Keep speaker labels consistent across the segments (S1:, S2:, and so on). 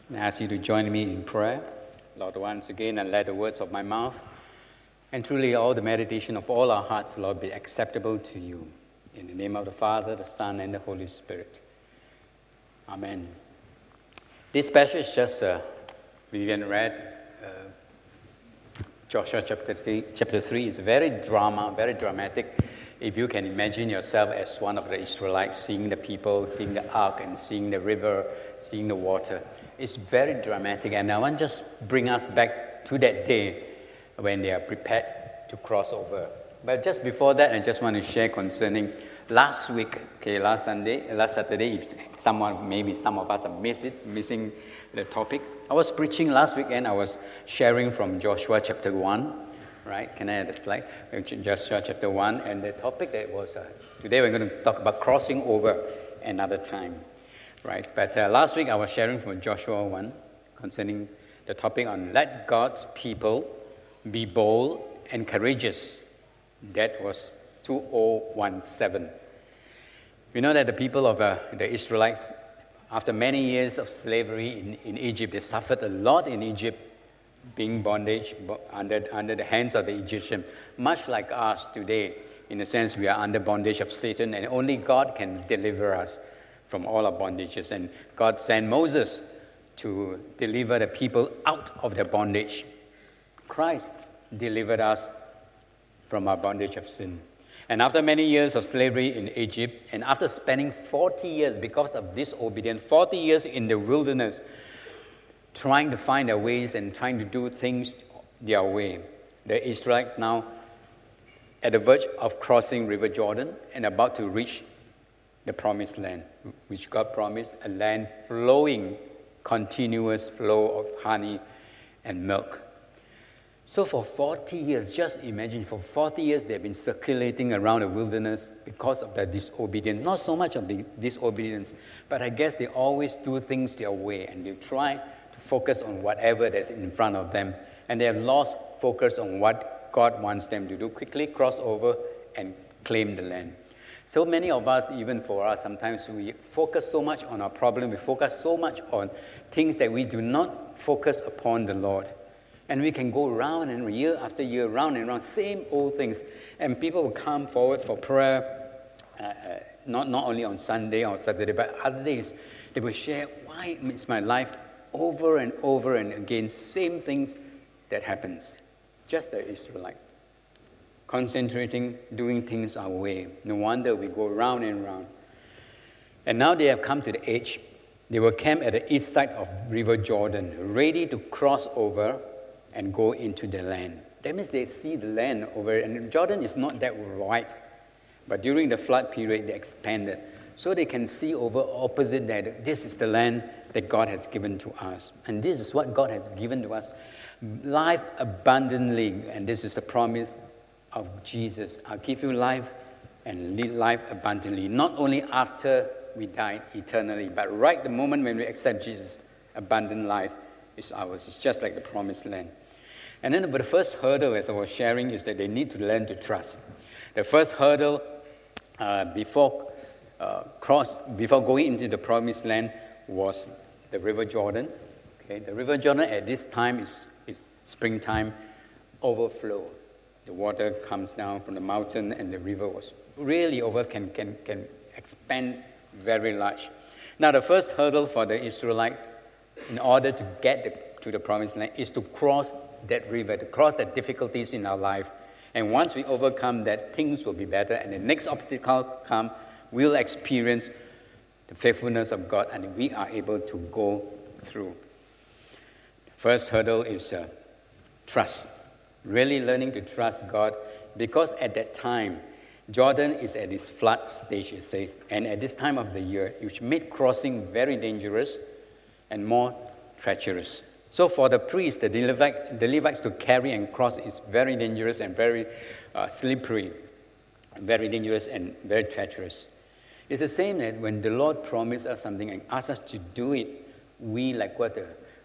S1: I ask you to join me in prayer, Lord, once again, and let the words of my mouth and truly all the meditation of all our hearts, Lord, be acceptable to you. In the name of the Father, the Son, and the Holy Spirit. Amen. This passage just Vivian read, Joshua chapter 3 is very dramatic. If you can imagine yourself as one of the Israelites, seeing the people, seeing the ark, and seeing the river, seeing the water. It's very dramatic, and I want to just bring us back to that day when they are prepared to cross over. But just before that, I just want to share concerning last week, last Saturday, if maybe some of us have missing the topic. I was preaching last weekend, I was sharing from Joshua chapter 1, right? Can I have the slide? Joshua chapter 1, and the topic that was, today we're going to talk about crossing over another time, right? But last week I was sharing from Joshua 1 concerning the topic on let God's people be bold and courageous. That was 2017. We know that the people of the Israelites, after many years of slavery in Egypt, they suffered a lot in Egypt, being bondage under the hands of the Egyptian, much like us today. In a sense, we are under bondage of Satan, and only God can deliver us from all our bondages. And God sent Moses to deliver the people out of their bondage. Christ delivered us from our bondage of sin. And after many years of slavery in Egypt, and after spending 40 years because of disobedience, 40 years in the wilderness, trying to find their ways and trying to do things their way, the Israelites now at the verge of crossing River Jordan and about to reach the promised land, which God promised, a land flowing, continuous flow of honey and milk. So for 40 years, just imagine, for 40 years they've been circulating around the wilderness because of their disobedience. Not so much of the disobedience, but I guess they always do things their way, and they try to focus on whatever that's in front of them. And they have lost focus on what God wants them to do, quickly cross over and claim the land. So many of us, even for us, sometimes we focus so much on our problem, we focus so much on things that we do not focus upon the Lord. And we can go round and year after year, round and round, same old things. And people will come forward for prayer, not only on Sunday or Saturday, but other days. They will share, why is my life over and over and again, same things that happens. Just the Israelite. Concentrating, doing things our way. No wonder we go round and round. And now they have come to the age, they will camp at the east side of River Jordan, ready to cross over and go into the land. That means they see the land over, and Jordan is not that wide, but during the flood period, they expanded. So they can see over opposite that this is the land that God has given to us. And this is what God has given to us, life abundantly. And this is the promise of Jesus. I'll give you life and live life abundantly. Not only after we die eternally, but right the moment when we accept Jesus, abundant life is ours. It's just like the promised land. And then the first hurdle, as I was sharing, is that they need to learn to trust. The first hurdle before going into the promised land was the River Jordan. Okay, the River Jordan at this time is springtime, overflow. The water comes down from the mountain, and the river was really can expand very large. Now, the first hurdle for the Israelite, in order to get to the promised land, is to cross that river, to cross the difficulties in our life. And once we overcome that, things will be better, and the next obstacle come, we'll experience the faithfulness of God, and we are able to go through. The first hurdle is trust. Really learning to trust God, because at that time, Jordan is at its flood stage, it says, and at this time of the year, which made crossing very dangerous and more treacherous. So for the priests, the Levites to carry and cross is very dangerous and very slippery, very dangerous and very treacherous. It's the same that when the Lord promised us something and asked us to do it, we, like what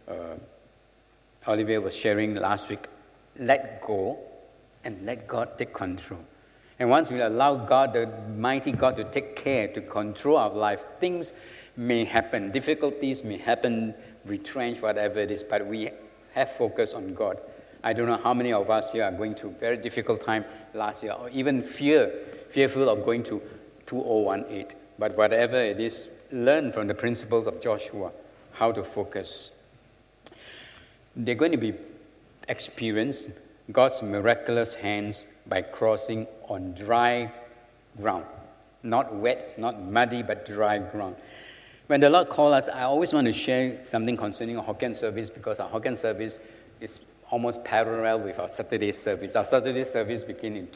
S1: Olivia was sharing last week, let go and let God take control. And once we allow God, the mighty God, to take care, to control our life, things may happen, difficulties may happen, retrench, whatever it is, but we have focus on God. I don't know how many of us here are going through a very difficult time last year, or even fearful of going to 2018. But whatever it is, learn from the principles of Joshua how to focus. They're going to be experience God's miraculous hands by crossing on dry ground. Not wet, not muddy, but dry ground. When the Lord called us, I always want to share something concerning our Hokkien service, because our Hokkien service is almost parallel with our Saturday service. Our Saturday service began in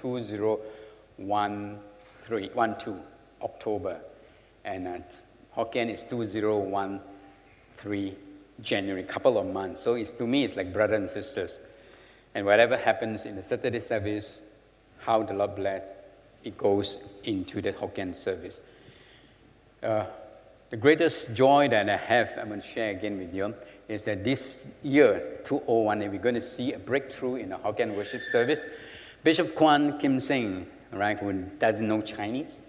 S1: 2012, October. And Hokkien is 2013, January, couple of months. So to me, it's like brothers and sisters. And whatever happens in the Saturday service, how the Lord bless, it goes into the Hokkien service. The greatest joy that I have, I'm going to share again with you, is that this year, 2018, we're going to see a breakthrough in the Hokkien worship service. Bishop Kwan Kim Seng, right, who doesn't know Chinese,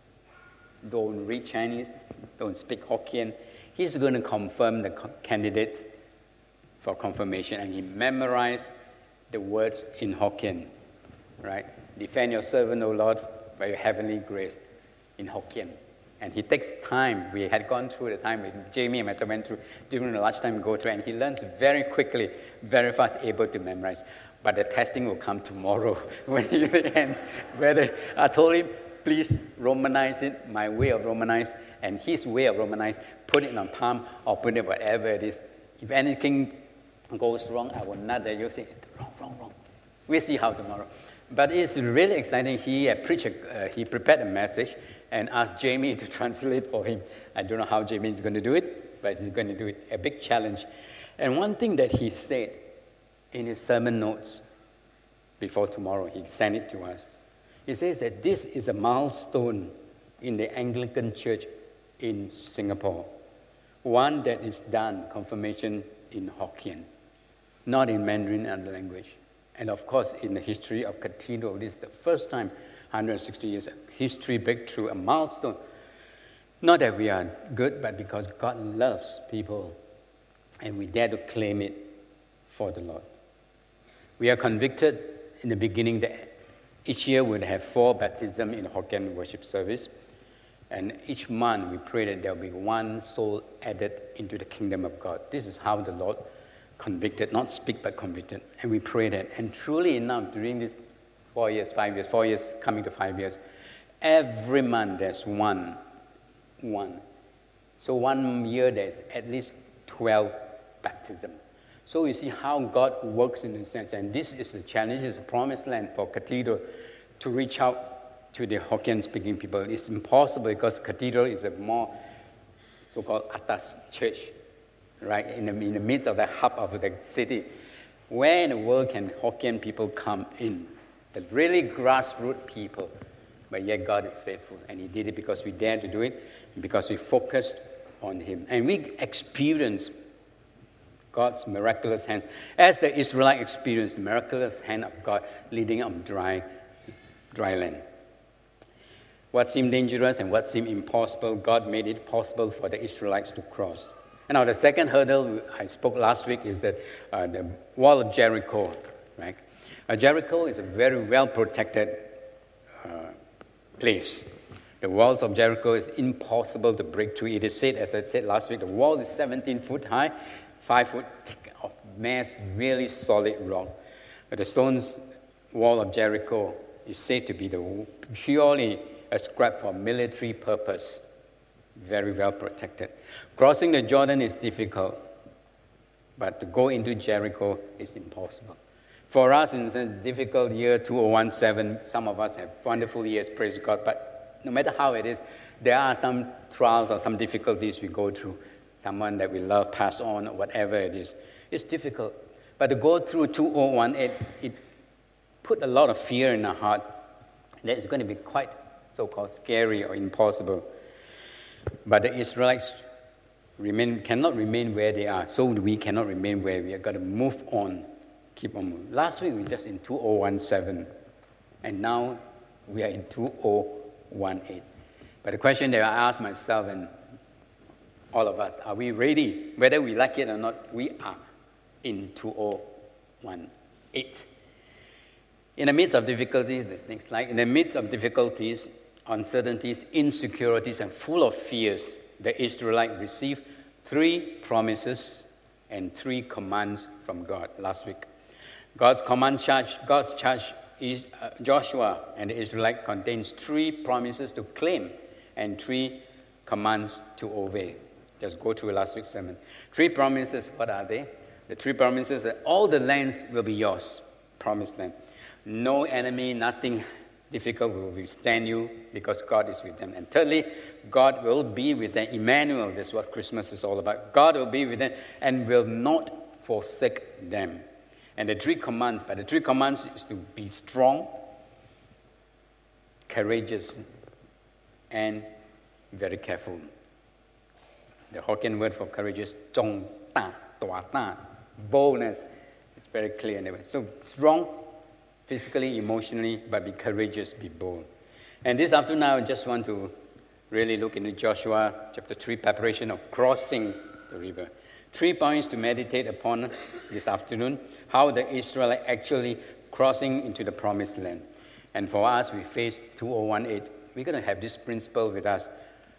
S1: don't read Chinese, don't speak Hokkien, he's going to confirm the candidates for confirmation, and he memorized the words in Hokkien, right? Defend your servant, O Lord, by your heavenly grace, in Hokkien. And he takes time. We had gone through the time with Jamie and myself went through during the lunchtime go through, and he learns very quickly, very fast, able to memorize. But the testing will come tomorrow when he ends. Whether I told him, please Romanize it, my way of Romanize, and his way of Romanize, put it on palm or put it whatever it is. If anything goes wrong, I will not let you say, wrong. We'll see how tomorrow. But it's really exciting. He prepared a message and asked Jamie to translate for him. I don't know how Jamie is going to do it, but he's going to do it. A big challenge. And one thing that he said in his sermon notes before tomorrow, he sent it to us. He says that this is a milestone in the Anglican Church in Singapore. One that is done, confirmation in Hokkien, not in Mandarin and language. And of course, in the history of Cathedral, this is the first time, 160 years, history breakthrough, a milestone. Not that we are good, but because God loves people, and we dare to claim it for the Lord. We are convicted in the beginning that each year we'll have 4 baptisms in Hokkien worship service. And each month we pray that there will be 1 soul added into the kingdom of God. This is how the Lord convicted, not speak, but convicted. And we pray that. And truly enough, during this 4 years, 4 years, coming to 5 years, every month there's one. So 1 year there's at least 12 baptisms. So you see how God works in a sense. And this is the challenge, it's a promised land for Cathedral to reach out to the Hokkien-speaking people. It's impossible because Cathedral is a more so-called atas church, right, in the midst of the hub of the city. Where in the world can Hokkien people come in? The really grassroots people. But yet God is faithful, and He did it because we dared to do it, and because we focused on Him. And we experienced God's miraculous hand, as the Israelites experienced the miraculous hand of God leading on dry land. What seemed dangerous and what seemed impossible, God made it possible for the Israelites to cross. And now the second hurdle I spoke last week is that the wall of Jericho. Right? Jericho is a very well-protected place. The walls of Jericho is impossible to break through. It is said, as I said last week, the wall is 17 foot high, 5 foot thick of mass, really solid rock. But the stones wall of Jericho is said to be purely ascribed for military purpose. Very well protected. Crossing the Jordan is difficult, but to go into Jericho is impossible. For us, in a difficult year, 2017, some of us have wonderful years, praise God, but no matter how it is, there are some trials or some difficulties we go through. Someone that we love pass on, or whatever it is. It's difficult. But to go through 2018, it put a lot of fear in our heart that it's going to be quite so-called scary or impossible. But the Israelites cannot remain where they are. So we cannot remain where we are. Got to move on, keep on moving. Last week we were just in 2017, and now we are in 2018. But the question that I ask myself, and All of us, are we ready? Whether we like it or not, we are in 2018. In the midst of difficulties, this next slide, in the midst of difficulties, uncertainties, insecurities, and full of fears, the Israelites received 3 promises and 3 commands from God last week. God's charge is Joshua and the Israelites contains 3 promises to claim and 3 commands to obey. Just go through last week's sermon. 3 promises, what are they? The 3 promises are all the lands will be yours, promised land. No enemy, nothing difficult will withstand you because God is with them. And thirdly, God will be with them. Emmanuel, that's what Christmas is all about. God will be with them and will not forsake them. And the 3 commands, but the 3 commands is to be strong, courageous, and very careful. The Hokkien word for courageous, zhong ta, tua ta, boldness. It's very clear in the way. So strong, physically, emotionally, but be courageous, be bold. And this afternoon, I just want to really look into Joshua chapter 3, preparation of crossing the river. 3 points to meditate upon this afternoon, how the Israelites actually crossing into the promised land. And for us, we face 2018. We're going to have this principle with us.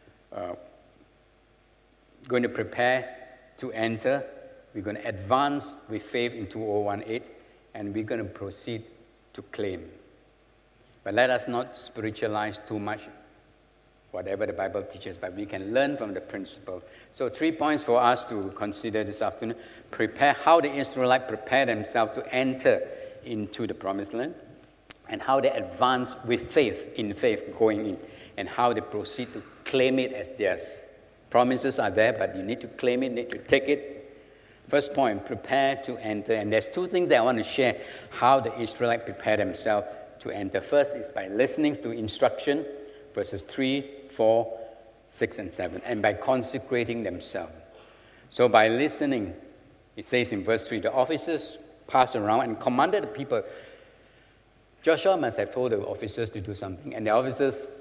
S1: Going to prepare to enter. We're going to advance with faith in 2018, and we're going to proceed to claim. But let us not spiritualize too much whatever the Bible teaches, but we can learn from the principle. So 3 points for us to consider this afternoon. Prepare how the Israelites prepare themselves to enter into the promised land, and how they advance with faith, in faith going in, and how they proceed to claim it as theirs. Promises are there, but you need to claim it, need to take it. First point, prepare to enter. And there's 2 things that I want to share, how the Israelites prepare themselves to enter. First is by listening to instruction, verses 3, 4, 6, and 7, and by consecrating themselves. So by listening, it says in verse 3, the officers passed around and commanded the people. Joshua must have told the officers to do something, and the officers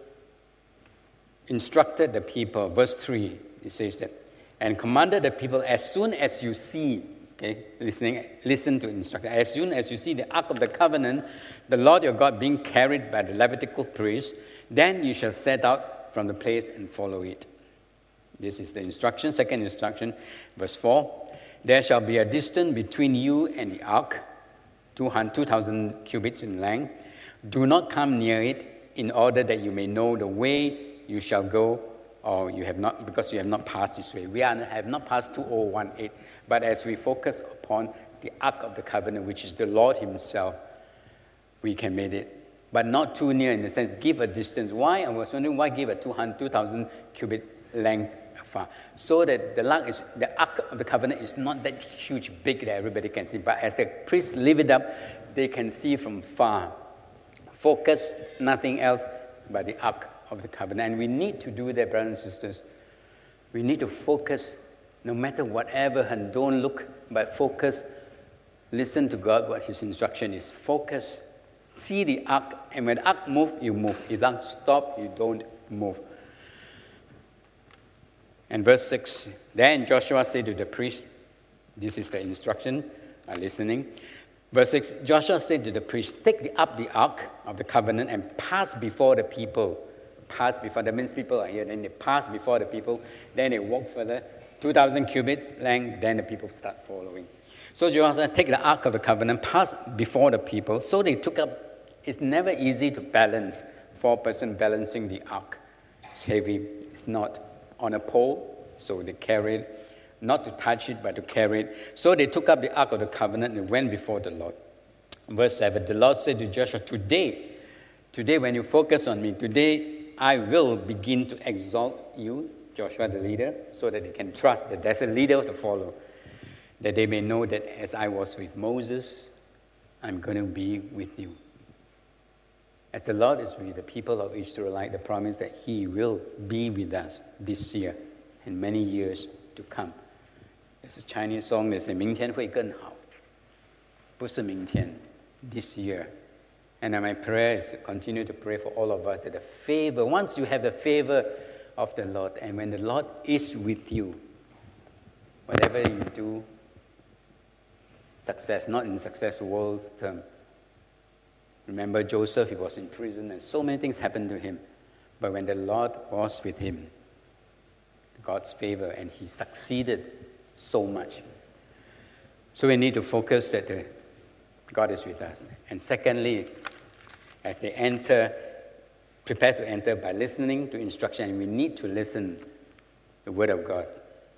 S1: instructed the people. Verse 3, it says that, and commanded the people, as soon as you see, okay, listen to instruction, as soon as you see the Ark of the Covenant, the Lord your God being carried by the Levitical priests, then you shall set out from the place and follow it. This is the instruction. Second instruction, verse 4, there shall be a distance between you and the ark, 2,000 cubits in length. Do not come near it, in order that you may know the way you shall go, or you have not, because you have not passed this way. We have not passed 2018, but as we focus upon the Ark of the Covenant, which is the Lord himself, we can make it. But not too near, in the sense, give a distance. Why? I was wondering, why give a 2,000 cubit length far? So that the Ark of the Covenant is not that huge, big that everybody can see, but as the priests lift it up, they can see from far. Focus, nothing else but the Ark of the Covenant. And we need to do that, brothers and sisters. We need to focus, no matter whatever, and don't look, but focus. Listen to God, what his instruction is. Focus. See the ark, and when the ark moves, you move. If the ark stops, you don't move. And verse 6, then Joshua said to the priest, this is the instruction, listening. Verse 6, Joshua said to the priest, take up the Ark of the Covenant and pass before the people. Pass before, that means people are here, then they pass before the people, then they walk further, 2,000 cubits length, then the people start following. So Joshua said, take the Ark of the Covenant, pass before the people. So they took up, it's never easy to balance, 4-person balancing the Ark. It's heavy, it's not on a pole, so they carried, not to touch it, but to carry it. So they took up the Ark of the Covenant and went before the Lord. Verse 7, the Lord said to Joshua, today when you focus on me, today I will begin to exalt you, Joshua the leader, so that they can trust that there's a leader to follow, that they may know that as I was with Moses, I'm going to be with you. As the Lord is with the people of Israel, like the promise that he will be with us this year and many years to come. There's a Chinese song that says, 明天会更好. 不是明天, this year. And my prayer is to continue to pray for all of us that the favor, once you have the favor of the Lord. And when the Lord is with you, whatever you do, success, not in success world's term. Remember Joseph, he was in prison and so many things happened to him. But when the Lord was with him, God's favor, and he succeeded so much. So we need to focus that God is with us. And secondly, as they prepare to enter by listening to instruction, and we need to listen to the word of God.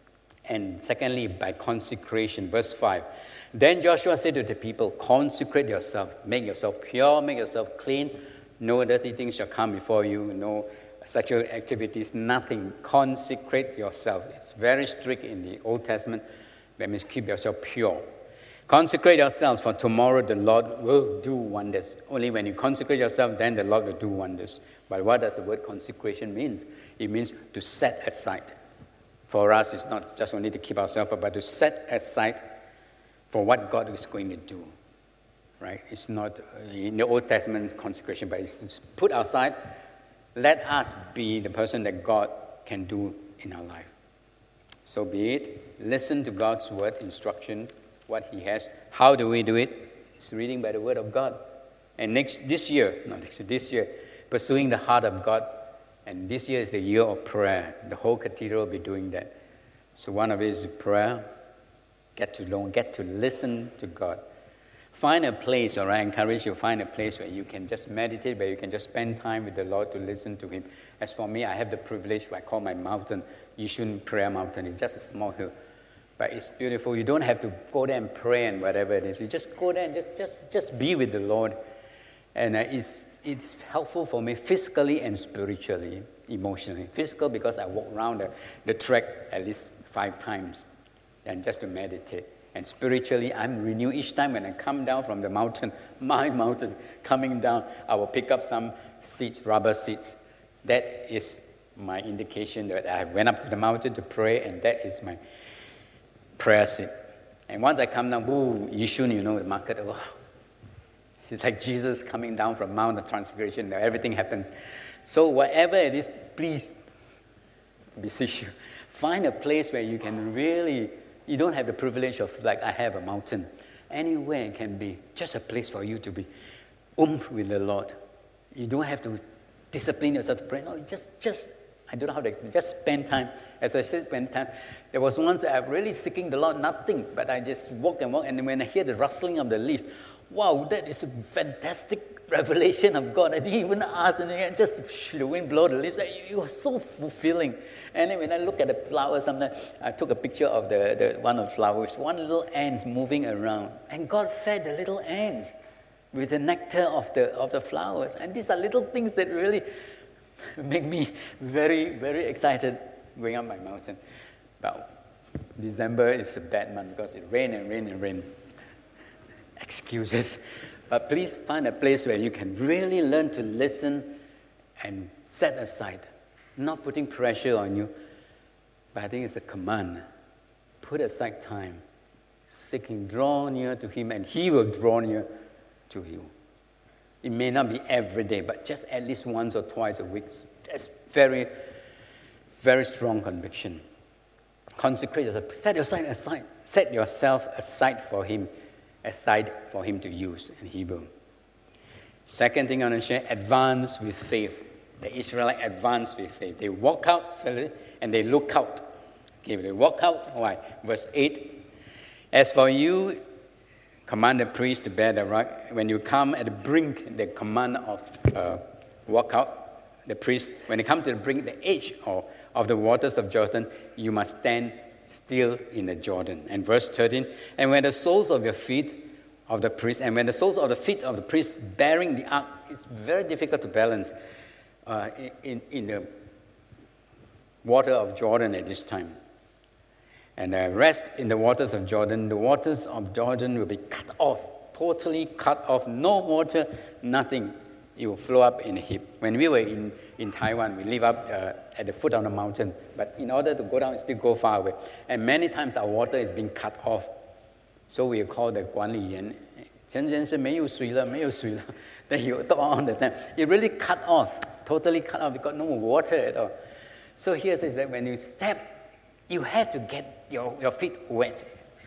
S1: And secondly, by consecration, verse 5. Then Joshua said to the people, consecrate yourself, make yourself pure, make yourself clean. No dirty things shall come before you, no sexual activities, nothing. Consecrate yourself. It's very strict in the Old Testament. That means keep yourself pure. Consecrate yourselves, for tomorrow the Lord will do wonders. Only when you consecrate yourself, then the Lord will do wonders. But what does the word consecration mean? It means to set aside. For us, it's not just only to keep ourselves, but to set aside for what God is going to do. Right? It's not in the Old Testament consecration, but it's to put aside. Let us be the person that God can do in our life. So be it. Listen to God's word, instruction, what he has. How do we do it? It's reading by the word of God. And this year, pursuing the heart of God. And this year is the year of prayer. The whole cathedral will be doing that. So one of it is prayer. Get to know, get to listen to God. Find a place, or I encourage you to find a place where you can just meditate, where you can just spend time with the Lord to listen to him. As for me, I have the privilege, what I call my mountain, Yishun Prayer Mountain. It's just a small hill. But it's beautiful. You don't have to go there and pray and whatever it is. You just go there and just be with the Lord. And it's helpful for me physically and spiritually, emotionally. Physical because I walk around the track at least 5 times and just to meditate. And spiritually, I'm renewed each time when I come down from the mountain, my mountain, coming down, I will pick up some seeds, rubber seeds. That is my indication that I went up to the mountain to pray, and that is my prayer seat. And once I come down, Yishun, the market, it's like Jesus coming down from Mount of Transfiguration. Everything happens. So whatever it is, please, beseech you, find a place where you can really, you don't have the privilege of, like I have a mountain. Anywhere it can be just a place for you to be with the Lord. You don't have to discipline yourself to pray. No, just I don't know how to explain. Just spend time. As I said, spend time. There was once I'm really seeking the Lord, nothing, but I just walk, and when I hear the rustling of the leaves, wow, that is a fantastic revelation of God. I didn't even ask anything. Just the wind blow the leaves. It was so fulfilling. And then when I look at the flowers, sometimes I took a picture of the one of the flowers. One little ants moving around, and God fed the little ants with the nectar of the flowers. And these are little things that really make me very, very excited going up my mountain. But December is a bad month because it rains and rains and rains. Excuses. But please find a place where you can really learn to listen and set aside. Not putting pressure on you, but I think it's a command. Put aside time, seeking, draw near to him, and he will draw near to you. It may not be every day, but just at least once or twice a week. That's very, very strong conviction. Consecrate yourself. Set yourself aside for him to use, and he will. Second thing I want to share, advance with faith. The Israelites advanced with faith. They walk out and they look out. Okay, they walk out. Why? Verse 8. As for you, command the priest to bear the rug. When you come at the brink, the command of walk out. The priest, when they come to the brink, the edge of the waters of Jordan, you must stand still in the Jordan. And verse 13, and when the soles of your feet of the priest, and when the soles of the feet of the priest bearing the ark, it's very difficult to balance in the water of Jordan at this time. And rest in the waters of Jordan. The waters of Jordan will be cut off, totally cut off. No water, nothing. It will flow up in a heap. When we were in Taiwan, we live up at the foot of the mountain. But in order to go down, it still go far away. And many times our water is being cut off. So we call the 管理员. 陈先生没有水了，没有水了. Then he will talk all the time. It really cut off, totally cut off. We got no water at all. So here says that when you step, you have to get your feet wet.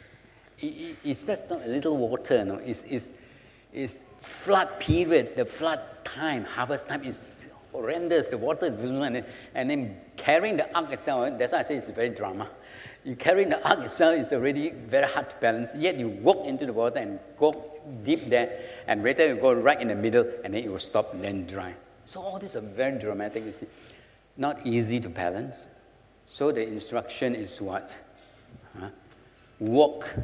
S1: It's just not a little water, no. It's flood period, the flood time, harvest time is horrendous. The water is and then carrying the ark itself. That's why I say it's very drama. You carrying the ark itself is already very hard to balance. Yet you walk into the water and go deep there, and later you go right in the middle, and then it will stop and then dry. So all these are very dramatic. You see, not easy to balance. So the instruction is what? Walk.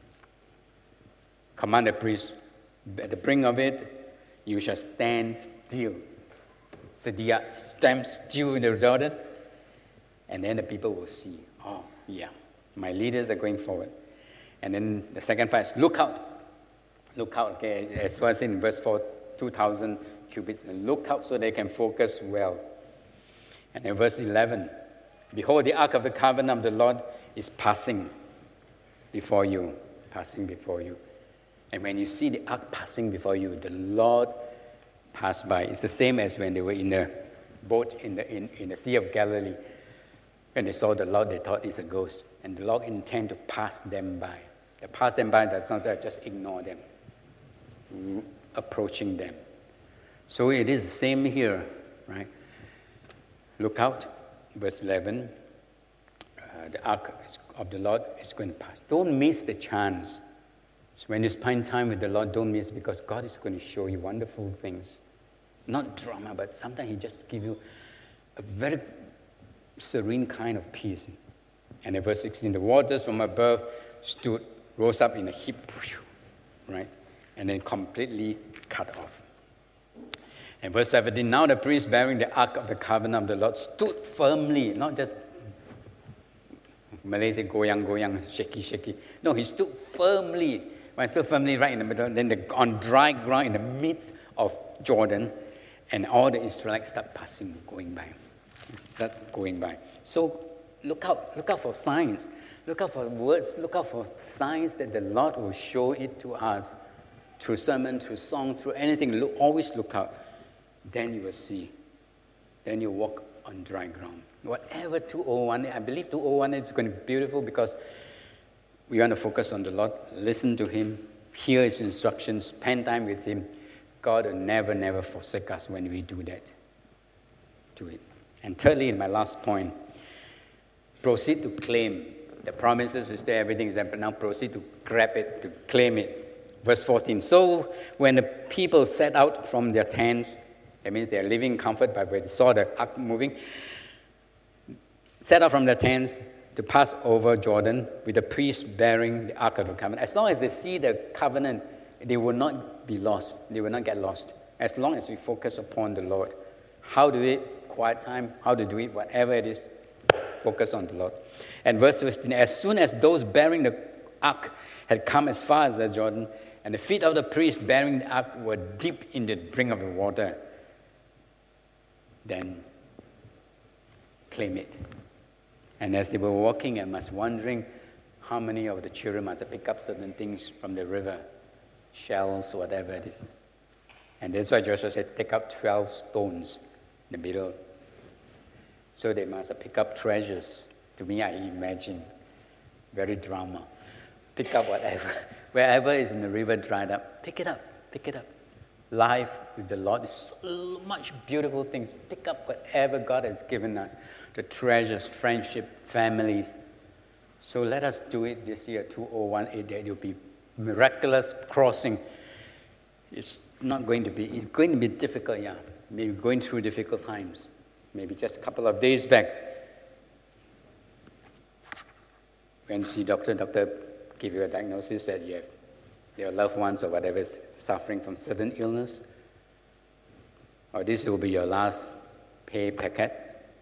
S1: Command the priest, at the brink of it, you shall stand still. So they are stand still in the Jordan, and then the people will see, oh, yeah, my leaders are going forward. And then the second part is look out. Look out, okay, as was in verse 4, 2,000 cubits. Look out so they can focus well. And in verse 11, behold, the ark of the covenant of the Lord is passing before you. Passing before you. And when you see the ark passing before you, the Lord passed by. It's the same as when they were in the boat in the Sea of Galilee. When they saw the Lord, they thought it's a ghost. And the Lord intended to pass them by. The pass them by does not just ignore them, approaching them. So it is the same here, right? Look out, verse 11. The ark of the Lord is going to pass. Don't miss the chance. So when you spend time with the Lord, don't miss, because God is going to show you wonderful things. Not drama, but sometimes He just gives you a very serene kind of peace. And in verse 16, the waters from above rose up in a heap, right? And then completely cut off. And verse 17, now the priest bearing the ark of the covenant of the Lord stood firmly, not just Malay say goyang, shaky. No, he stood firmly. When stood firmly right in the middle, then on dry ground in the midst of Jordan, and all the Israelites start going by. So look out for signs. Look out for words. Look out for signs that the Lord will show it to us through sermon, through songs, through anything. Always look out. Then you will see. Then you walk on dry ground. Whatever 201, I believe 201 is going to be beautiful because we want to focus on the Lord, listen to Him, hear His instructions, spend time with Him. God will never forsake us when we do that. Do it. And thirdly, in my last point, proceed to claim. The promises is there, everything is there, but now proceed to grab it, to claim it. Verse 14, so when the people set out from their tents, that means they are living in comfort, but when they saw the ark moving, set out from their tents to pass over Jordan with the priest bearing the ark of the covenant. As long as they see the covenant, they will not be lost. They will not get lost. As long as we focus upon the Lord. How to do it? Quiet time. How to do it? Whatever it is, focus on the Lord. And verse 15, as soon as those bearing the ark had come as far as the Jordan, and the feet of the priest bearing the ark were deep in the brink of the water, then claim it. And as they were walking, I was wondering how many of the children must pick up certain things from the river, shells, whatever it is. And that's why Joshua said, take up 12 stones in the middle. So they must pick up treasures. To me, I imagine, very drama. Pick up whatever. Wherever is in the river dried up, pick it up. Life with the Lord is so much beautiful things. Pick up whatever God has given us. The treasures, friendship, families. So let us do it this year, 2018, that it will be miraculous crossing. It's going to be difficult, yeah. Maybe going through difficult times. Maybe just a couple of days back, when see doctor give you a diagnosis that you have your loved ones or whatever is suffering from certain illness, or this will be your last paycheck.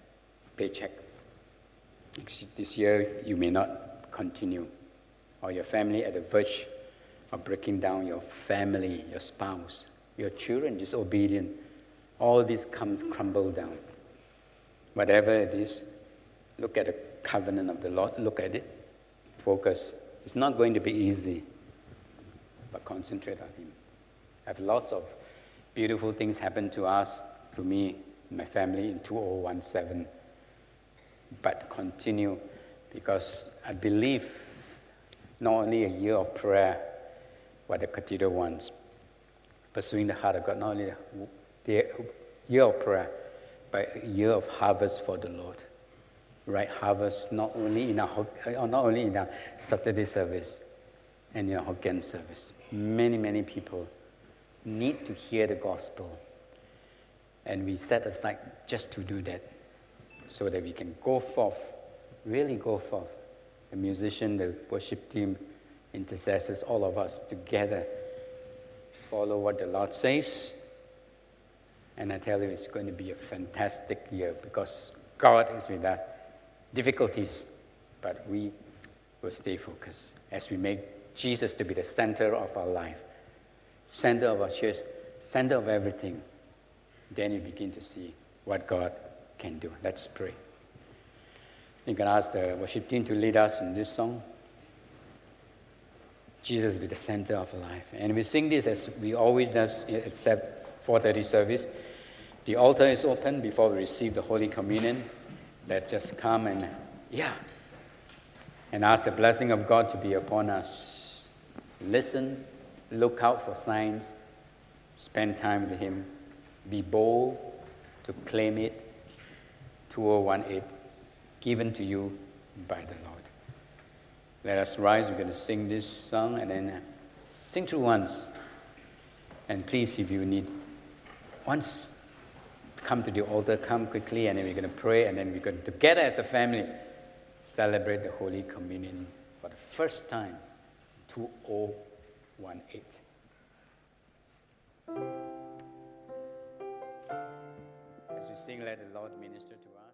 S1: This year you may not continue, or your family at the verge of breaking down, your family, your spouse, your children disobedient, all this crumble down. Whatever it is, look at the covenant of the Lord, look at it, focus. It's not going to be easy, but concentrate on Him. I have lots of beautiful things happen to us, to me, my family in 2017. but continue, because I believe not only a year of prayer, what the cathedral wants, pursuing the heart of God, not only the year of prayer, but a year of harvest for the Lord. Right, harvest not only in our Saturday service and in our Hokkien service. Many, many people need to hear the gospel. And we set aside just to do that, so that we can go forth, really go forth. The musician, the worship team, intercessors, all of us together, follow what the Lord says. And I tell you, it's going to be a fantastic year, because God is with us. Difficulties, but we will stay focused as we make Jesus to be the center of our life, center of our church, center of everything. Then you begin to see what God can do. Let's pray. You can ask the worship team to lead us in this song. Jesus be the center of our life. And we sing this as we always do, except 4:30 service. The altar is open before we receive the Holy Communion. Let's just come and ask the blessing of God to be upon us. Listen, look out for signs, spend time with Him, be bold to claim it. 2018, given to you by the Lord. Let us rise. We're going to sing this song and then sing through once. And please, if you need, once come to the altar, come quickly, and then we're going to pray, and then we're going to, together as a family, celebrate the Holy Communion for the first time, 2018. As we sing, let the Lord minister to us.